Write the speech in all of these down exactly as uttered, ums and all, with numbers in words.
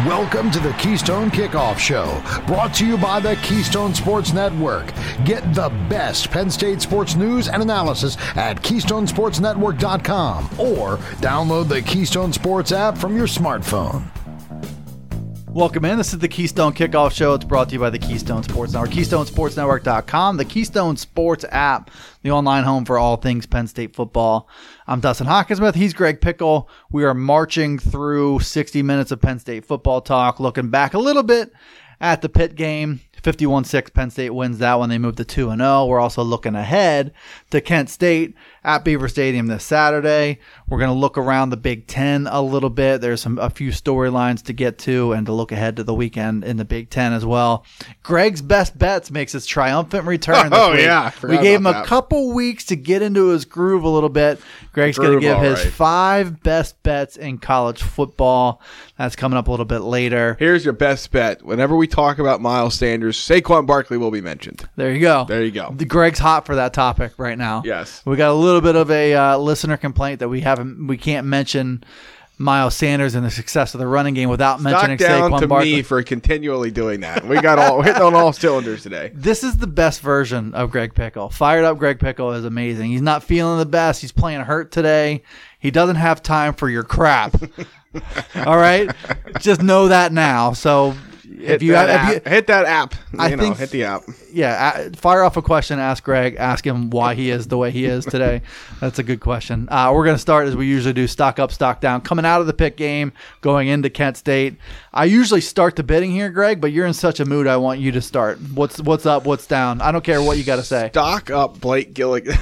Welcome to the Keystone Kickoff Show, brought to you by the Keystone Sports Network. Get the best Penn State sports news and analysis at keystone sports network dot com or download the Keystone Sports app from your smartphone. Welcome in. This is the Keystone Kickoff Show. It's brought to you by the Keystone Sports Network, keystone sports network dot com, the Keystone Sports app, the online home for all things Penn State football. I'm Dustin Hawkinsmith. He's Greg Pickle. We are marching through sixty minutes of Penn State football talk, looking back a little bit at the Pitt game. fifty-one six, Penn State wins that one. They move to two and oh. We're also looking ahead to Kent State at Beaver Stadium this Saturday. We're going to look around the Big Ten a little bit. There's some a few storylines to get to and to look ahead to the weekend in the Big Ten as well. Greg's Best Bets makes its triumphant return this oh, week. yeah. We gave him a that. couple weeks to get into his groove a little bit. Greg's going to give his right. five best bets in college football. That's coming up a little bit later. Here's your best bet. Whenever we talk about Miles Sanders, Saquon Barkley will be mentioned. There you go. There you go. The Greg's hot for that topic right now. Yes. We got a little bit of a uh, listener complaint that we haven't, we can't mention Miles Sanders and the success of the running game without mentioning Knock down Saquon to Barkley. me for continually doing that. We got all hitting on all cylinders today. This is the best version of Greg Pickle. Fired up Greg Pickle is amazing. He's not feeling the best. He's playing hurt today. He doesn't have time for your crap. All right? Just know that now. So Hit if you, that if app. you hit that app. I you know, think- hit the app. Yeah, uh, fire off a question, ask Greg, ask him why he is the way he is today. That's a good question. Uh, we're going to start as we usually do, stock up, stock down. Coming out of the Pitt game, going into Kent State. I usually start the bidding here, Greg, but you're in such a mood, I want you to start. What's what's up, what's down? I don't care what you got to say. Stock up Blake Gilligan.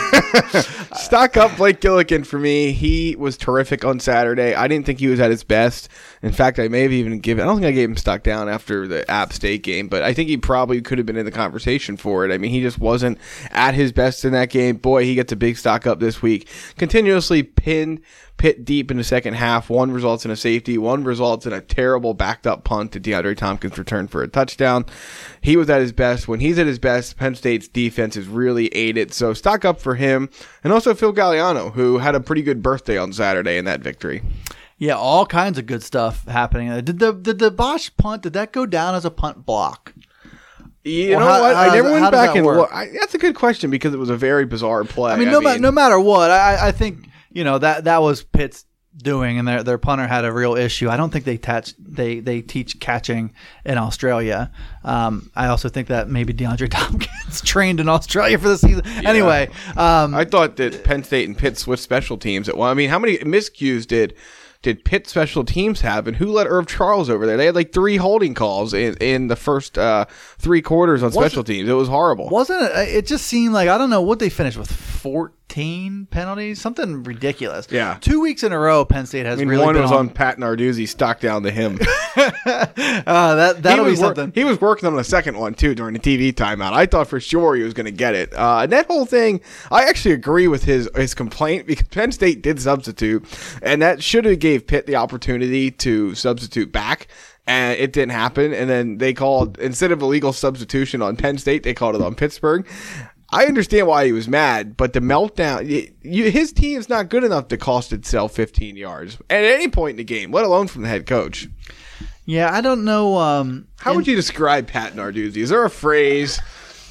Stock up Blake Gilligan for me. He was terrific on Saturday. I didn't think he was at his best. In fact, I may have even given, I don't think I gave him stock down after the App State game, but I think he probably could have been in the conversation for it. I mean, he just wasn't at his best in that game. Boy, he gets a big stock up this week. Continuously pinned Pitt deep in the second half. One results in a safety. One results in a terrible backed up punt to DeAndre Tompkins return for a touchdown. He was at his best. When he's at his best, Penn State's defense is really aided. So stock up for him. And also Phil Galliano, who had a pretty good birthday on Saturday in that victory. Yeah, all kinds of good stuff happening. Did the did the Bosch punt, did that go down as a punt block? You Or know how- what? how I does never that- how went does back that and work? look. I, that's a good question because it was a very bizarre play. I mean, no, ma- no matter what, I, I think, you know, that, that was Pitt's doing, and their their punter had a real issue. I don't think they touch they they teach catching in Australia. Um, I also think that maybe DeAndre Tompkins trained in Australia for the season. Yeah. Anyway, um, I thought that Penn State and Pitt switched special teams. Well, I mean, how many miscues did did Pitt special teams have, and who let Irv Charles over there? They had like three holding calls in, in the first uh, three quarters on special teams. It was horrible. wasn't it? It just seemed like, I don't know what they finished with, fourteen penalties, something ridiculous. Yeah. two weeks in a row, Penn State has I mean, really one been was on. on Pat Narduzzi, stock down to him. uh, that that'll he be was wor- something. he was working on the second one too during the T V timeout. I thought for sure he was going to get it. Uh, and that whole thing, I actually agree with his his complaint because Penn State did substitute, and that should have gave Pitt the opportunity to substitute back. And it didn't happen. And then they called, instead of illegal substitution on Penn State, they called it on Pittsburgh. I understand why he was mad, but the meltdown, you, you, his team's not good enough to cost itself fifteen yards at any point in the game, let alone from the head coach. Yeah, I don't know. Um, How would you describe Pat Narduzzi? Is there a phrase?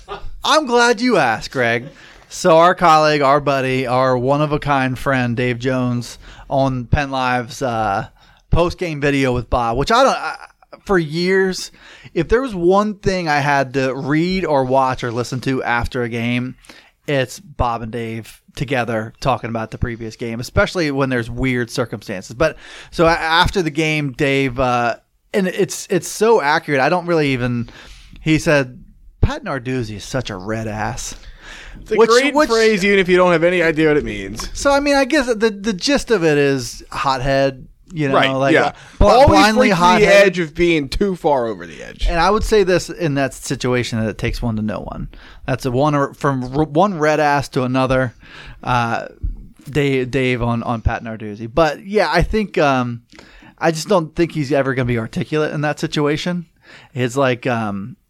I'm glad you asked, Greg. So our colleague, our buddy, our one-of-a-kind friend, Dave Jones, on Penn Live's uh, post-game video with Bob, which I don't I, for years, if there was one thing I had to read or watch or listen to after a game, it's Bob and Dave together talking about the previous game, especially when there's weird circumstances. But so a- after the game, Dave, uh, and it's it's so accurate. I don't really even. He said, Pat Narduzzi is such a red ass. It's a Which- great which- phrase, even if you don't have any idea what it means. So I mean, I guess the the gist of it is hothead. You know, Right, like yeah. bl- Always blindly freaks hot the edge of being too far over the edge. And I would say this in that situation that it takes one to know one. That's a one from r- one red ass to another. Uh, Dave, Dave on, on Pat Narduzzi. But yeah, I think um, I just don't think he's ever going to be articulate in that situation. It's like um,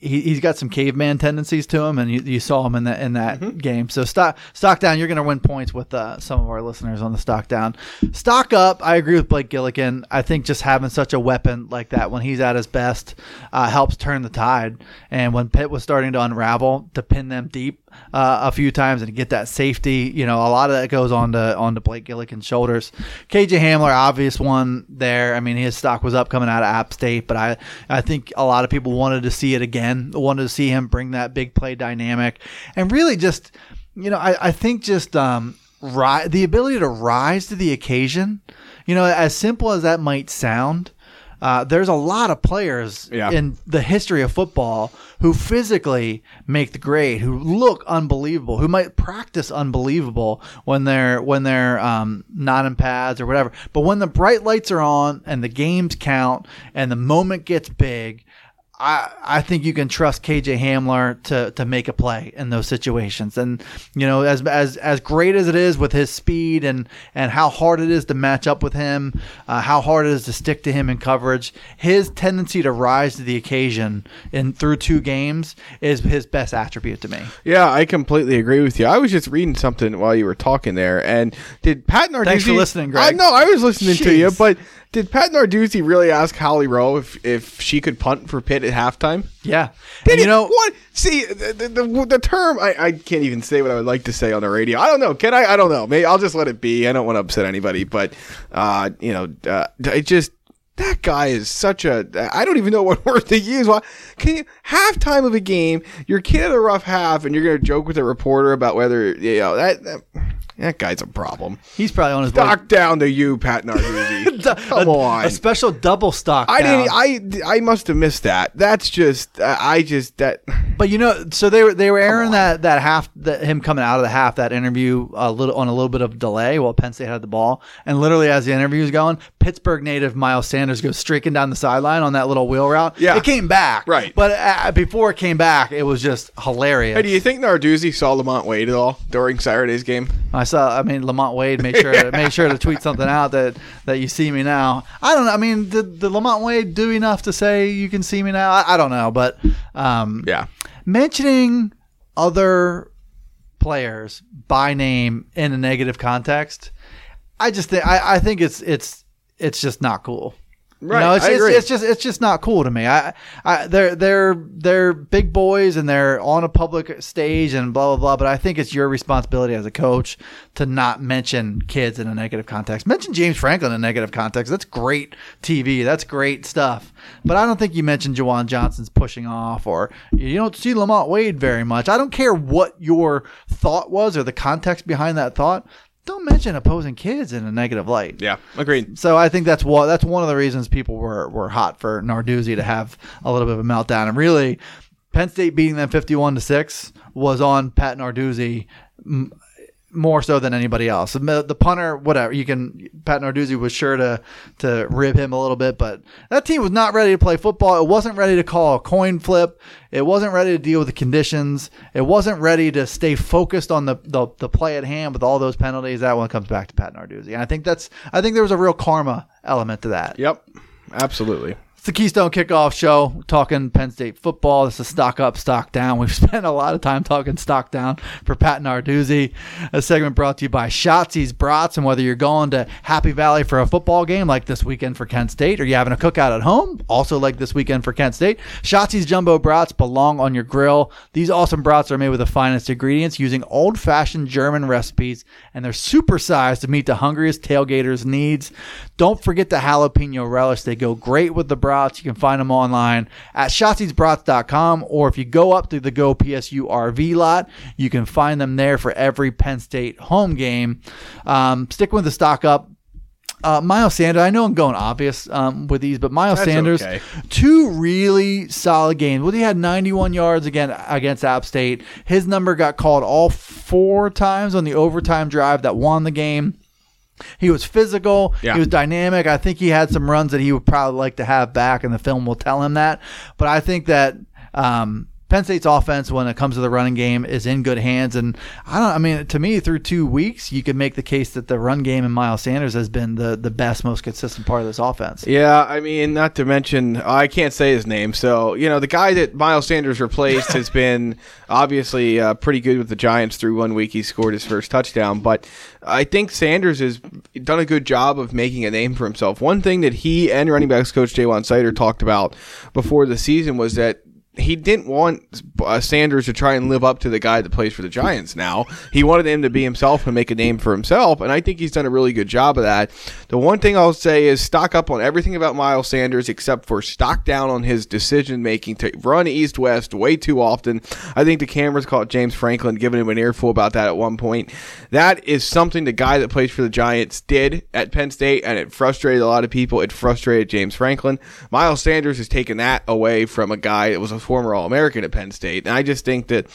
he, he's got some caveman tendencies to him, and you, you saw him in that in that mm-hmm. game. So stock stock down, you're going to win points with uh, some of our listeners on the stock down. Stock up, I agree with Blake Gillikin. I think just having such a weapon like that when he's at his best uh, helps turn the tide. And when Pitt was starting to unravel, to pin them deep uh, a few times and get that safety, you know, a lot of that goes on to on to Blake Gillikin's shoulders. K J Hamler, obvious one there. I mean, his stock was up coming out of App State, but I I think a lot of people wanted to see it again. Wanted to see him bring that big play dynamic, and really just, you know, I, I think just um, ri- the ability to rise to the occasion. You know, as simple as that might sound, uh, there's a lot of players yeah. in the history of football who physically make the grade, who look unbelievable, who might practice unbelievable when they're when they're um, not in pads or whatever. But when the bright lights are on and the games count and the moment gets big, I, I think you can trust K J Hamler to, to make a play in those situations. And, you know, as as as great as it is with his speed and, and how hard it is to match up with him, uh, how hard it is to stick to him in coverage, his tendency to rise to the occasion in through two games is his best attribute to me. Yeah, I completely agree with you. I was just reading something while you were talking there. And did Pat Narduzzi... Thanks for listening, Greg. I, no, I was listening Jeez. to you, but... Did Pat Narduzzi really ask Holly Rowe if, if she could punt for Pitt at halftime? Yeah. Did and you you know what? See the the, the, the term I, I can't even say what I would like to say on the radio. I don't know. Can I? I don't know. Maybe I'll just let it be. I don't want to upset anybody, but uh, you know, uh, it just that guy is such a. I don't even know what word to use. Why can you halftime of a game? Your kid had a rough half, and you're going to joke with a reporter about whether you know that. that That guy's a problem. He's probably on his stock way. down to you, Pat Narduzzi. Come a, on, a special double stock. I down. didn't. I I must have missed that. That's just. Uh, I just that. But you know, so they were they were airing that that half that him coming out of the half that interview a little on a little bit of delay while Penn State had the ball, and literally as the interview was going, Pittsburgh native Miles Sanders goes streaking down the sideline on that little wheel route. Yeah, it came back. Right, but uh, before it came back, it was just hilarious. Hey, do you think Narduzzi saw Lamont Wade at all during Saturday's game? I saw. I mean, Lamont Wade made sure to, made sure to tweet something out that, that you see me now. I don't know. I mean, did, did Lamont Wade do enough to say you can see me now? I, I don't know, but um, yeah, mentioning other players by name in a negative context, I just think I, I think it's it's it's just not cool. Right, you know, it's, I it's, agree. it's just it's just not cool to me. I, I they're they're they're big boys and they're on a public stage and blah blah blah. But I think it's your responsibility as a coach to not mention kids in a negative context. Mention James Franklin in a negative context. That's great T V. That's great stuff. But I don't think you mentioned Juwan Johnson's pushing off, or you don't see Lamont Wade very much. I don't care what your thought was or the context behind that thought. Don't mention opposing kids in a negative light. Yeah, agreed. So I think that's what that's one of the reasons people were, were hot for Narduzzi to have a little bit of a meltdown. And really, Penn State beating them fifty-one to six was on Pat Narduzzi m- more so than anybody else. The, the punter, whatever, you can. Pat Narduzzi was sure to to rib him a little bit, but that team was not ready to play football. It wasn't ready to call a coin flip. It wasn't ready to deal with the conditions. It wasn't ready to stay focused on the, the, the play at hand with all those penalties. That one comes back to Pat Narduzzi. And I think that's I think there was a real karma element to that. Yep, absolutely. It's the Keystone Kickoff Show, talking Penn State football. This is stock up, stock down. We've spent a lot of time talking stock down for Pat Narduzzi. A segment brought to you by Schatzi's Brats. And whether you're going to Happy Valley for a football game like this weekend for Kent State, or you're having a cookout at home, also like this weekend for Kent State, Schatzi's Jumbo Brats belong on your grill. These awesome brats are made with the finest ingredients using old-fashioned German recipes, and they're supersized to meet the hungriest tailgaters' needs. Don't forget the jalapeno relish. They go great with the brats. You can find them online at Schatzis Brats dot com, or if you go up to the Go P S U R V lot, you can find them there for every Penn State home game. Um, stick with the stock up. Uh, Miles Sanders, I know I'm going obvious um, with these, but Miles That's Sanders, okay. Two really solid games. Well, he had ninety-one yards again against App State. His number got called all four times on the overtime drive that won the game. He was physical. Yeah. He was dynamic. I think he had some runs that he would probably like to have back, and the film will tell him that. But I think that um, Penn State's offense, when it comes to the running game, is in good hands. And I don't. I mean, to me, through two weeks, you could make the case that the run game and Miles Sanders has been the the best, most consistent part of this offense. Yeah, I mean, not to mention, I can't say his name. So, you know, the guy that Miles Sanders replaced has been obviously uh, pretty good with the Giants through one week. He scored his first touchdown. But I think Sanders has done a good job of making a name for himself. One thing that he and running backs coach Jaywan Sider talked about before the season was that he didn't want uh, Sanders to try and live up to the guy that plays for the Giants now. He wanted him to be himself and make a name for himself, and I think he's done a really good job of that. The one thing I'll say is stock up on everything about Miles Sanders except for stock down on his decision-making to run east-west way too often. I think the cameras caught James Franklin giving him an earful about that at one point. That is something the guy that plays for the Giants did at Penn State, and it frustrated a lot of people. It frustrated James Franklin. Miles Sanders has taken that away from a guy that was a former All-American at Penn State. And I just think that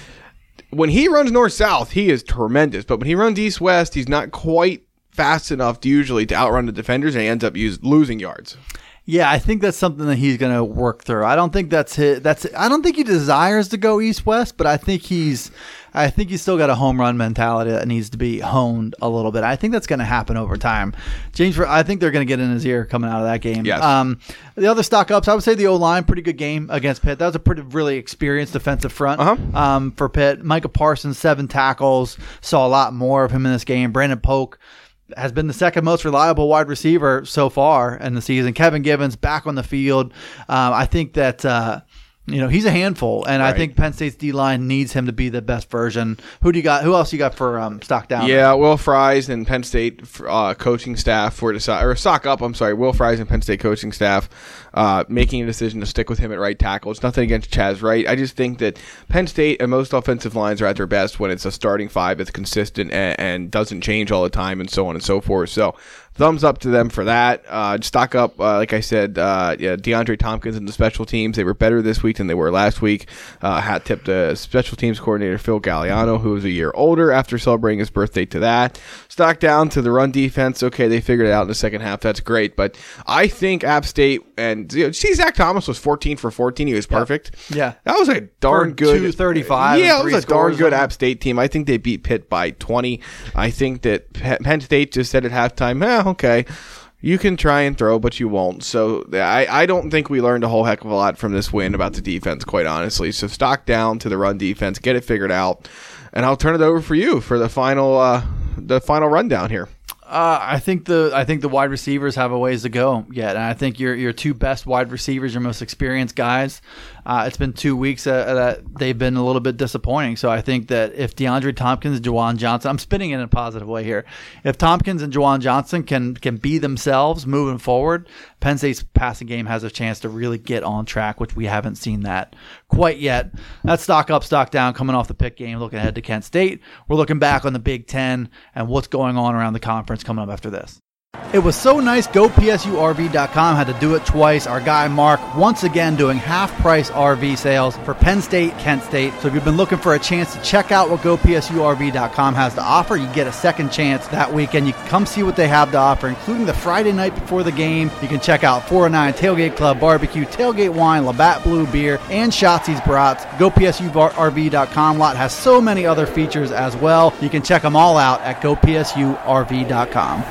when he runs north-south, he is tremendous. But when he runs east-west, he's not quite fast enough to usually to outrun the defenders, and he ends up use, losing yards. Yeah, I think that's something that he's going to work through. I don't think that's his, that's I don't think he desires to go east-west, but I think he's I think he's still got a home run mentality that needs to be honed a little bit. I think that's going to happen over time. James, I think they're going to get in his ear coming out of that game. Yes. Um, the other stock ups, I would say the O-line, pretty good game against Pitt. That was a pretty really experienced defensive front uh-huh. um, for Pitt. Micah Parsons, seven tackles. Saw a lot more of him in this game. Brandon Polk has been the second most reliable wide receiver so far in the season. Kevin Givens back on the field. Um, I think that uh, you know he's a handful, and right. I think Penn State's D-line needs him to be the best version. Who do you got? Who else you got for um, stock down? Yeah, Will Fries and Penn State uh, coaching staff were to or stock up. I'm sorry, Will Fries and Penn State coaching staff uh, making a decision to stick with him at right tackle. It's nothing against Chaz Wright. I just think that Penn State and most offensive lines are at their best when it's a starting five that's consistent and, and doesn't change all the time, and so on and so forth. So thumbs up to them for that. Uh, stock up, uh, like I said, uh, yeah, DeAndre Tompkins and the special teams. They were better this week than they were last week. Uh, hat tip to special teams coordinator Phil Galliano, who is a year older after celebrating his birthday to that. Stock down to the run defense. Okay, they figured it out in the second half. That's great. But I think App State and you know, see, Zach Thomas was fourteen for fourteen. He was perfect. Yeah. That was a darn for good. two thirty-five. Yeah, it was a darn good on. App State team. I think they beat Pitt by twenty. I think that Penn State just said at halftime, eh, okay, you can try and throw, but you won't. So I, I don't think we learned a whole heck of a lot from this win about the defense, quite honestly. So stock down to the run defense, get it figured out, and I'll turn it over for you for the final uh, the final rundown here. Uh, I think the I think the wide receivers have a ways to go yet, and I think your your two best wide receivers, your most experienced guys. Uh, it's been two weeks uh, that they've been a little bit disappointing. So I think that if DeAndre Tompkins and Juwan Johnson, I'm spinning it in a positive way here. If Tompkins and Juwan Johnson can can be themselves moving forward, Penn State's passing game has a chance to really get on track, which we haven't seen that quite yet. That's stock up, stock down, coming off the Pitt game, looking ahead to Kent State. We're looking back on the Big Ten and what's going on around the conference coming up after this. It was so nice. Go P S U R V dot com had to do it twice. Our guy Mark once again doing half-price R V sales for Penn State, Kent State. So if you've been looking for a chance to check out what Go P S U R V dot com has to offer, you get a second chance that weekend. You can come see what they have to offer, including the Friday night before the game. You can check out four oh nine Tailgate Club Barbecue, Tailgate Wine, Labatt Blue Beer, and Shotzi's Brats. Go P S U R V dot com lot has so many other features as well. You can check them all out at Go P S U R V dot com.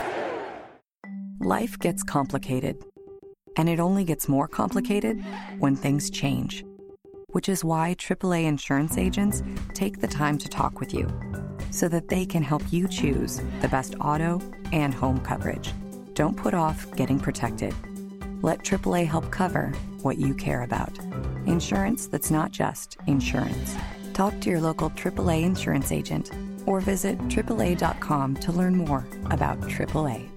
Life gets complicated, and it only gets more complicated when things change, which is why triple A insurance agents take the time to talk with you so that they can help you choose the best auto and home coverage. Don't put off getting protected. Let triple A help cover what you care about. Insurance that's not just insurance. Talk to your local triple A insurance agent or visit triple A dot com to learn more about triple A.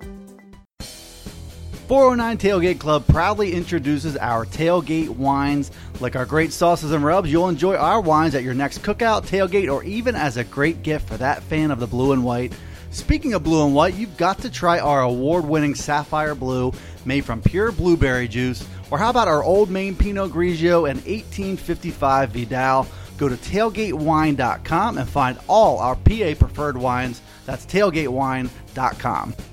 four oh nine Tailgate Club proudly introduces our tailgate wines. Like our great sauces and rubs, you'll enjoy our wines at your next cookout, tailgate, or even as a great gift for that fan of the blue and white. Speaking of blue and white, you've got to try our award-winning Sapphire Blue made from pure blueberry juice. Or how about our Old Maine Pinot Grigio and eighteen fifty-five Vidal? Go to tailgate wine dot com and find all our P A preferred wines. That's tailgate wine dot com.